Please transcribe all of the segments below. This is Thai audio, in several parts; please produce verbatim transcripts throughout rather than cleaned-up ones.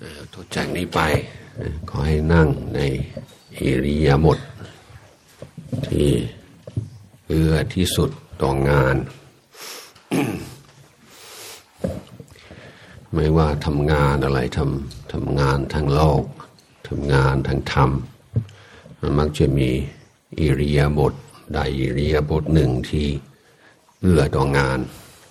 ต่อจากนี้ไปขอให้นั่งในอิริยาบถที่เอื้อที่สุดต่องาน ไม่ว่าทำงานอะไรทำทำงานทางโลกทำงานทางธรรมมันมักจะมีอิริยาบถใดอิริยาบถหนึ่งที่เอื้อต่องาน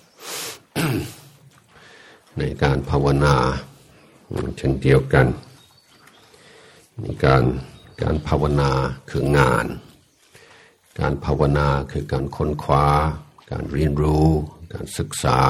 ในการภาวนาเช่นเดียวกันในการการภาวนาคืองานการภาวนาคือการค้นคว้าการเรียนรู้การศึกษา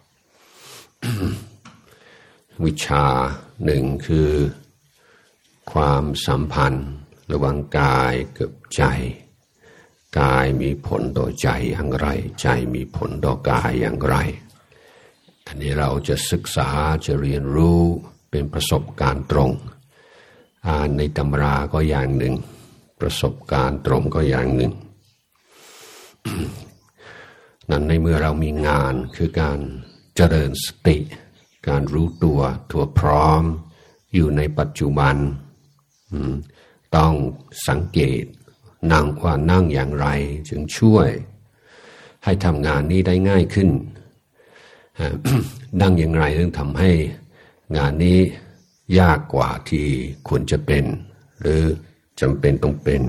วิชาหนึ่งคือความสัมพันธ์ระหว่างกายกับใจกายมีผลต่อใจอย่างไรใจมีผลต่อกายอย่างไรอันนี้เราจะศึกษาจะเรียนรู้เป็นประสบการณ์ตรงอ่านในตำราก็อย่างหนึ่งประสบการณ์ตรงก็อย่างหนึ่ง นั้นในเมื่อเรามีงานคือการเจริญสติการรู้ตัวทั่วพร้อมอยู่ในปัจจุบันต้องสังเกตนั่งว่านั่งอย่างไรจึงช่วยให้ทำงานนี้ได้ง่ายขึ้น นั่งอย่างไรถึงทำให้งานนี้ยากกว่าที่ควรจะเป็นหรือจำเป็นต้องเป็น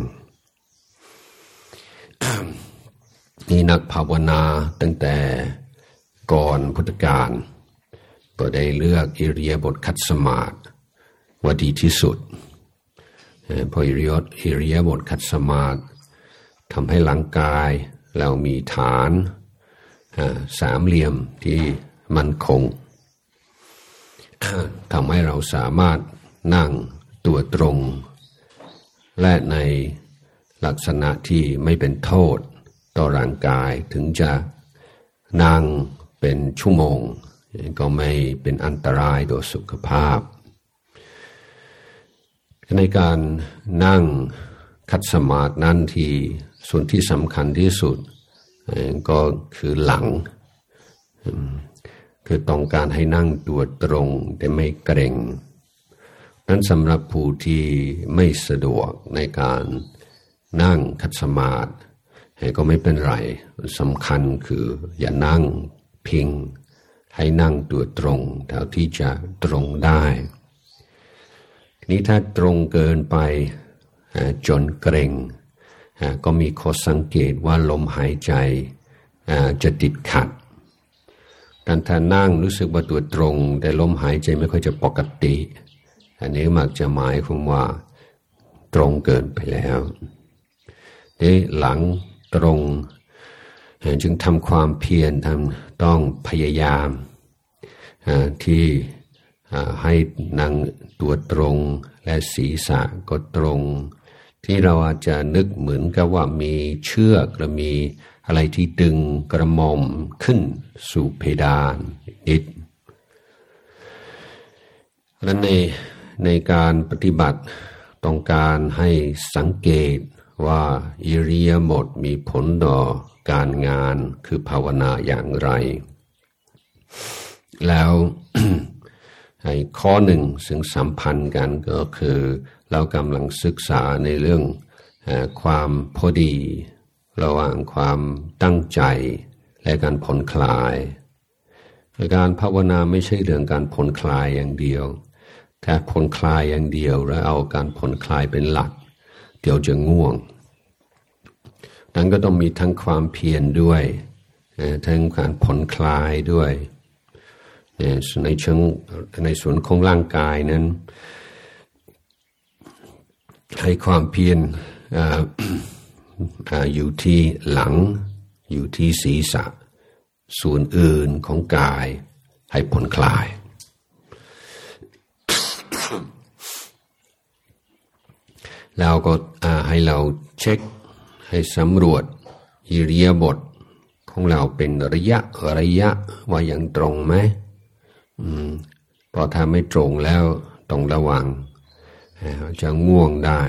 นี่นักภาวนาตั้งแต่ก่อนพุทธกาลก็ได้เลือกอิริยาบถขัดสมาธิว่าดีที่สุดเพราะอิริยาบถอิริยาบถขัดสมาธิทำให้ร่างกายเรามีฐานสามเหลี่ยมที่มั่นคงทำให้เราสามารถนั่งตัวตรงและในลักษณะที่ไม่เป็นโทษต่อร่างกายถึงจะนั่งเป็นชั่วโมงก็ไม่เป็นอันตรายต่อสุขภาพในการนั่งขัดสมาธินั้นที่ส่วนที่สำคัญที่สุดก็คือหลังคือต้องการให้นั่งตัวตรงแต่ไม่เกร็งนั้นสำหรับผู้ที่ไม่สะดวกในการนั่งขัดสมาธิก็ไม่เป็นไรสำคัญคืออย่านั่งพิงให้นั่งตัวตรงเท่าที่จะตรงได้นี้ถ้าตรงเกินไปจนเกร็งก็มีข้อสังเกตว่าลมหายใจจะติดขัดการถ้านั่งรู้สึกว่าตัวตรงแต่ลมหายใจไม่ค่อยจะปกติอันนี้มักจะหมายความว่าตรงเกินไปแล้วนี่หลังตรงจึงทำความเพียรทำต้องพยายามที่ให้นั่งตัวตรงและศีรษะก็ตรงที่เราอาจจะนึกเหมือนกับว่ามีเชือกหรือมีอะไรที่ดึงกระหม่อมขึ้นสู่เพดานนิดและในในการปฏิบัติต้องการให้สังเกตว่าอิริยาบถมีผลต่อการงานคือภาวนาอย่างไรแล้ว ให้ข้อหนึ่งซึ่งสัมพันธ์กันก็คือเรากำลังศึกษาในเรื่องความพอดีระหว่างความตั้งใจและการผ่อนคลายการภาวนาไม่ใช่เรื่องการผ่อนคลายอย่างเดียวถ้าผ่อนคลายอย่างเดียวแล้วเอาการผ่อนคลายเป็นหลักเดี๋ยวจะง่วงนั้นก็ต้องมีทั้งความเพียรด้วยทั้งการผ่อนคลายด้วยในเชิงในส่วนของร่างกายนั้นให้ความเพียร อยู่ที่หลังอยู่ที่ศีรษะส่วนอื่นของกายให้ผ่อนคลาย แล้วก็ให้เราเช็คให้สำรวจอิริยาบถของเราเป็นระยะระยะว่ายังตรงไหมเพราะถ้าไม่ตรงแล้วต้องระวังจะง่วงได้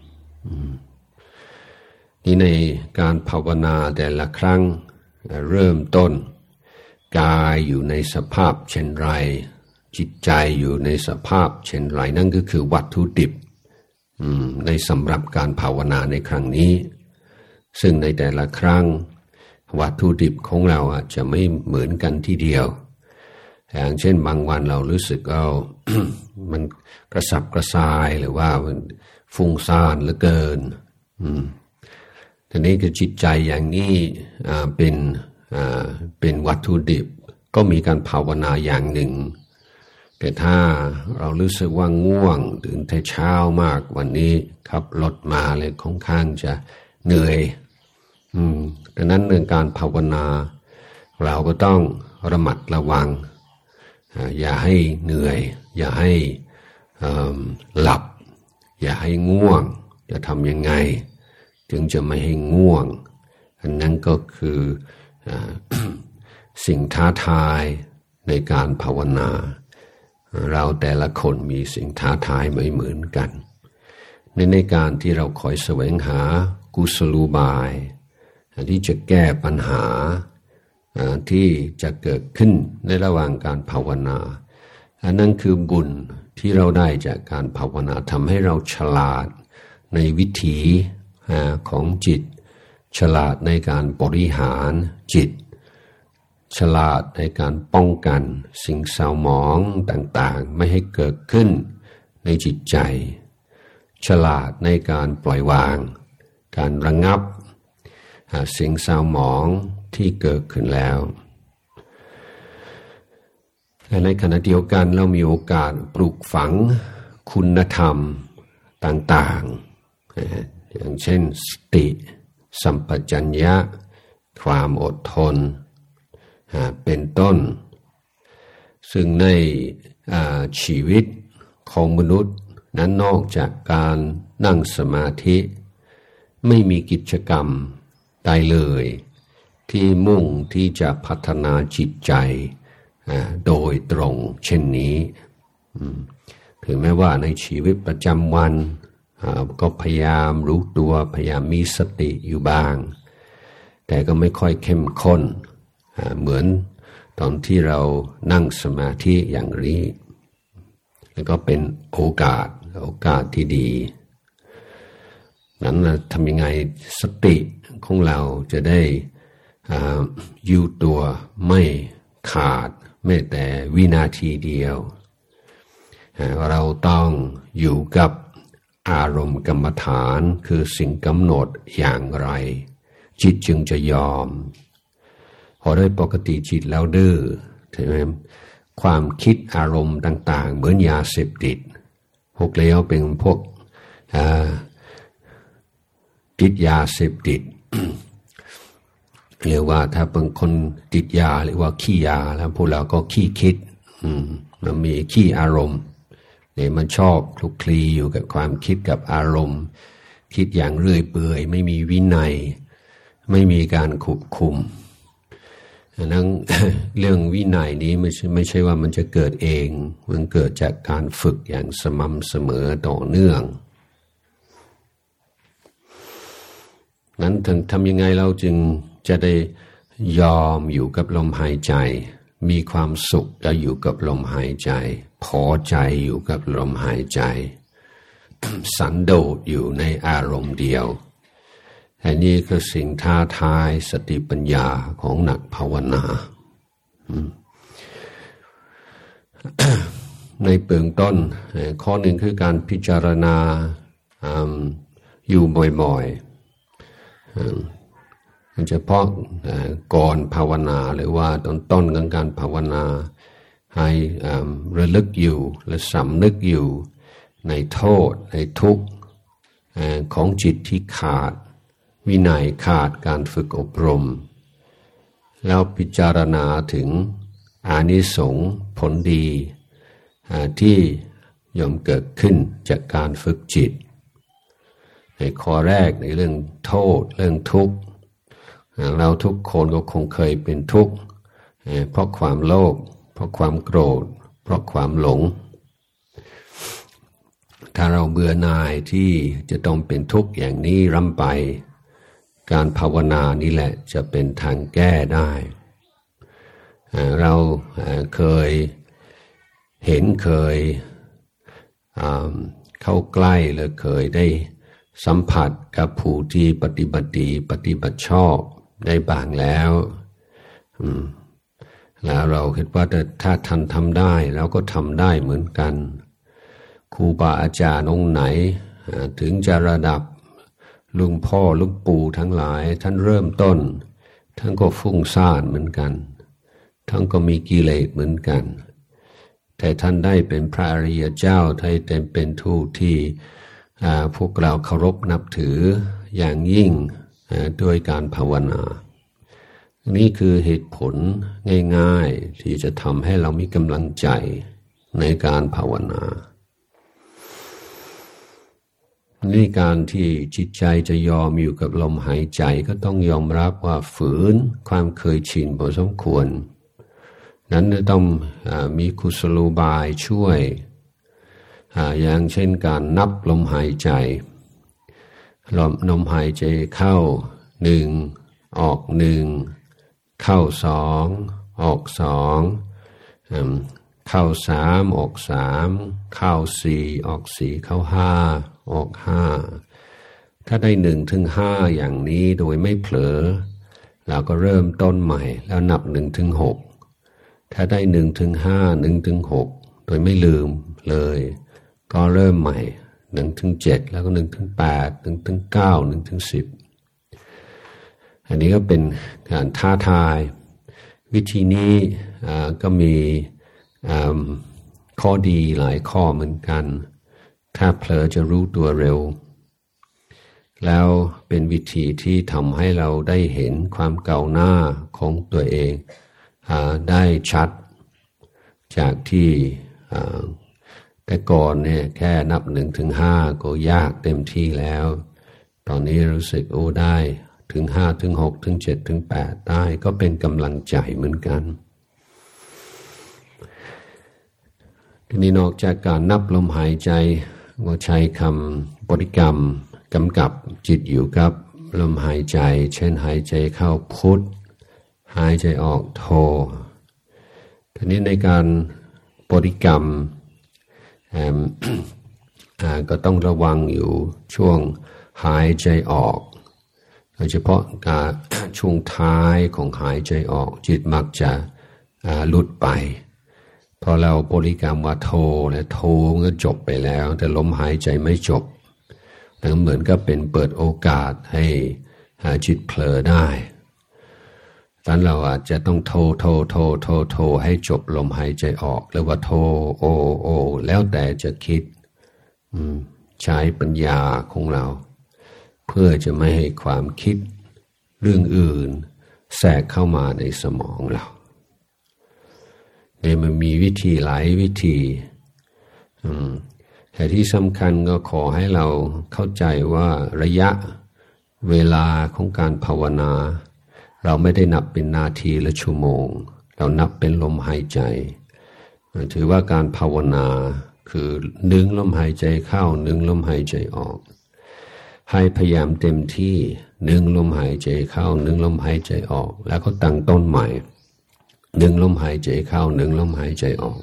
นี่ในการภาวนาแต่ละครั้งเริ่มต้นกายอยู่ในสภาพเช่นไรจิตใจอยู่ในสภาพเช่นไรนั่นก็คือวัตถุดิบในสำหรับการภาวนาในครั้งนี้ซึ่งในแต่ละครั้งวัตถุดิบของเราอาจจะไม่เหมือนกันทีเดียวอย่างเช่นบางวันเรารู้สึกเอา มันกระสับกระส่ายหรือว่ามันฟุ้งซ่านเหลือเกินทีนี้คือจิตใจอย่างนี้เป็นเป็นวัตถุดิบก็มีการภาวนาอย่างหนึ่งแต่ถ้าเรารู้สึกว่าง่วงตื่นแต่เช้ามากวันนี้ขับรถมาเลยค่อนข้างจะเหนื่อยอืมดังนั้นเรื่องการภาวนาเราก็ต้องระมัดระวังอย่าให้เหนื่อยอย่าให้หลับอย่าให้ง่วงจะทำยังไงจึงจะไม่ให้ง่วงอันนั้นก็คือ สิ่งท้าทายในการภาวนาเราแต่ละคนมีสิ่งท้าทายไม่เหมือนกันในในการที่เราคอยแสวงหากุศโลบายที่จะแก้ปัญหาที่จะเกิดขึ้นในระหว่างการภาวนาอันนั้นคือบุญที่เราได้จากการภาวนาทำให้เราฉลาดในวิถีของจิตฉลาดในการบริหารจิตฉลาดในการป้องกันสิ่งเศร้าหมองต่างๆไม่ให้เกิดขึ้นในจิตใจฉลาดในการปล่อยวางการระงับสิ่งเศร้าหมองที่เกิดขึ้นแล้วและในขณะเดียวกันเรามีโอกาสปลูกฝังคุณธรรมต่างๆอย่างเช่นสติสัมปชัญญะความอดทนเป็นต้นซึ่งในชีวิตของมนุษย์นั้นนอกจากการนั่งสมาธิไม่มีกิจกรรมใดเลยที่มุ่งที่จะพัฒนาจิตใจโดยตรงเช่นนี้ถึงแม้ว่าในชีวิตประจำวันก็พยายามรู้ตัวพยายามมีสติอยู่บ้างแต่ก็ไม่ค่อยเข้มข้นเหมือนตอนที่เรานั่งสมาธิอย่างนี้แล้วก็เป็นโอกาสโอกาสที่ดีนั้นทำยังไงสติของเราจะได้อยู่ตัวไม่ขาดแม้แต่วินาทีเดียวเราต้องอยู่กับอารมณ์กรรมฐานคือสิ่งกำหนดอย่างไรจิตจึงจะยอมพอโดยปกติจิตแล้วดื้อใช่ไหมความคิดอารมณ์ต่างๆเหมือนยาเสพติดพวกเลวเป็นพวกติดยาเสพติด เรียกว่าถ้าเป็นคนติดยาเรียกว่าขี้ยาแล้วพวกเราก็ขี้คิดมันมีขี้อารมณ์เนี่ยมันชอบคลุกคลีอยู่กับความคิดกับอารมณ์คิดอย่างเรื่อยเปื่อยไม่มีวินัยไม่มีการควบคุมอันนั้น เรื่องวินัยนี้ไม่ใช่ไม่ใช่ว่ามันจะเกิดเองมันเกิดจากการฝึกอย่างสม่ำเสมอต่อเนื่องนั้นถึงทำยังไงเราจึงจะได้ยอมอยู่กับลมหายใจมีความสุขและอยู่กับลมหายใจพอใจอยู่กับลมหายใจ สันโดษอยู่ในอารมณ์เดียวอันนี้คือสิ่งท้าทายสติปัญญาของนักภาวนา ในเบื้องต้นข้อหนึ่งคือการพิจารณาอยู่บ่อยๆเฉพาะก่อนภาวนาหรือว่าตอนต้นของการภาวนาให้ระลึกอยู่และสำนึกอยู่ในโทษในทุกข์ของจิตที่ขาดวินัยขาดการฝึกอบรมแล้วพิจารณาถึงอานิสงส์ผลดีที่ย่อมเกิดขึ้นจากการฝึกจิตในข้อแรกในเรื่องโทษเรื่องทุกข์เราทุกคนก็คงเคยเป็นทุกข์เพราะความโลภเพราะความโกรธเพราะความหลงถ้าเราเบื่อหน่ายที่จะต้องเป็นทุกข์อย่างนี้ร่ำไปการภาวนานี่แหละจะเป็นทางแก้ได้เราเคยเห็นเคยเข้าใกล้หรือเคยได้สัมผัสกับผู้ที่ปฏิบัติดีปฏิบัติชอบได้บ้างแล้วแล้วเราคิดว่าถ้าท่านทำได้เราก็ทำได้เหมือนกันครูบาอาจารย์องค์ไหนถึงจะระดับลุงพ่อลุงปู่ทั้งหลายท่านเริ่มต้นท่านก็ฟุ้งซ่านเหมือนกันท่านก็มีกิเลสเหมือนกันแต่ท่านได้เป็นพระอริยเจ้าท่านเป็นทูตที่พวกเราเคารพนับถืออย่างยิ่งด้วยการภาวนานี่คือเหตุผลง่ายๆที่จะทำให้เรามีกำลังใจในการภาวนานี่การที่จิตใจจะยอมอยู่กับลมหายใจก็ต้องยอมรับว่าฝืนความเคยชินพอสมควรนั้นจะต้องมีกุศโลบายช่วยอย่างเช่นการนับลมหายใจลมลมหายใจเข้าหนึ่งออกหนึ่งเข้าสองออกสองเข้าสามออกสามเข้าสี่ออกสี่เข้าห้าออกห้าถ้าได้หนึ่งถึงห้าอย่างนี้โดยไม่เผลอเราก็เริ่มต้นใหม่แล้วนับหนึ่งถึงหกถ้าได้หนึ่งถึงห้าหนึ่งถึงหกโดยไม่ลืมเลยก็เริ่มใหม่หนึ่งถึงเจ็ดแล้วก็หนึ่งถึงแปดหนึ่งถึงเก้าหนึ่งถึงสิบอันนี้ก็เป็นการท้าทายวิธีนี้ก็มีข้อดีหลายข้อเหมือนกันถ้าเผลอจะรู้ตัวเร็วแล้วเป็นวิธีที่ทำให้เราได้เห็นความก้าวหน้าของตัวเองได้ชัดจากที่แต่ก่อนเนี่ยแค่นับหนึ่งถึงห้าก็ยากเต็มที่แล้วตอนนี้รู้สึกโอ้ได้ถึงห้าถึงหกถึงเจ็ดถึงแปดได้ก็เป็นกำลังใจเหมือนกันทีนี้นอกจากการนับลมหายใจก็ใช้คำบริกรรมกำกับจิตอยู่กับลมหายใจเช่นหายใจเข้าพุทหายใจออกโธทีนี้ในการบริกรรม ก็ต้องระวังอยู่ช่วงหายใจออกโดยเฉพาะการช่วงท้ายของหายใจออกจิตมักจะหลุดไปพอเราบริกรรมว่าโธและโธก็จบไปแล้วแต่ลมหายใจไม่จบแล้วเหมือนกับเป็นเปิดโอกาสให้จิตเผลอได้ดังนั้นเราอาจจะต้องโธโธโธโธโธให้จบลมหายใจออกหรือว่าโธโอโอแล้วแต่จะคิดใช้ปัญญาของเราเพื่อจะไม่ให้ความคิดเรื่องอื่นแทรกเข้ามาในสมองเราเนี่ยมันมีวิธีหลายวิธีแต่ที่สำคัญก็ขอให้เราเข้าใจว่าระยะเวลาของการภาวนาเราไม่ได้นับเป็นนาทีและชั่วโมงเรานับเป็นลมหายใจถือว่าการภาวนาคือดึงลมหายใจเข้าดึงลมหายใจออกให้พยายามเต็มที่ดึงลมหายใจเข้าดึงลมหายใจออกแล้วก็ตั้งต้นใหม่ดึงลมหายใจเข้าดึงลมหายใจออก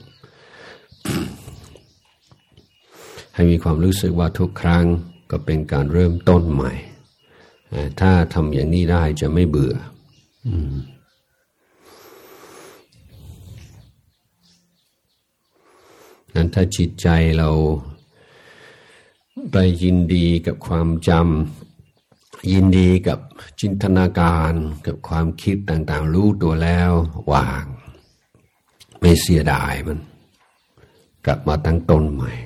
ให้มีความรู้สึกว่าทุกครั้งก็เป็นการเริ่มต้นใหม่ถ้าทำอย่างนี้ได้จะไม่เบื่อนั้นถ้าจิตใจเราไปยินดีกับความจำยินดีกับจินตนาการกับความคิดต่างๆรู้ตัวแล้ววางไม่เสียดายมันกลับมาตั้งต้นใหม่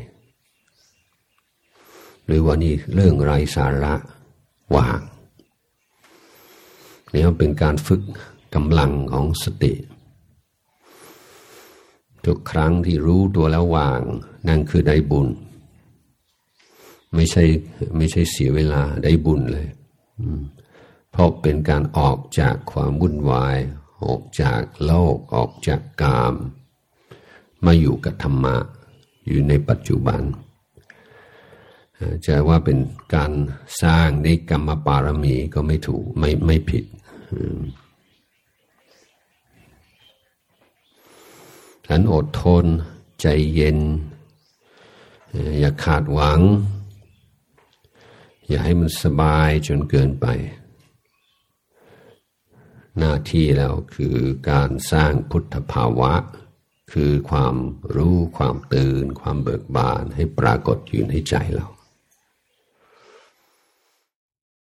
หรือว่านี่เรื่องไร้สาระวางนี่เป็นการฝึกกำลังของสติทุกครั้งที่รู้ตัวแล้ววางนั่นคือได้บุญไม่ใช่ไม่ใช่เสียเวลาได้บุญเลยเพราะเป็นการออกจากความวุ่นวายออกจากโลกออกจากกามมาอยู่กับธรรมะอยู่ในปัจจุบันจะว่าเป็นการสร้างในกรรมปารมีก็ไม่ถูกไม่ไม่ผิดฉันอดทนใจเย็นอย่าขาดหวังอย่าให้มันสบายจนเกินไปหน้าที่แล้วคือการสร้างพุทธภาวะคือความรู้ความตื่นความเบิกบานให้ปรากฏอยู่ในใจเรา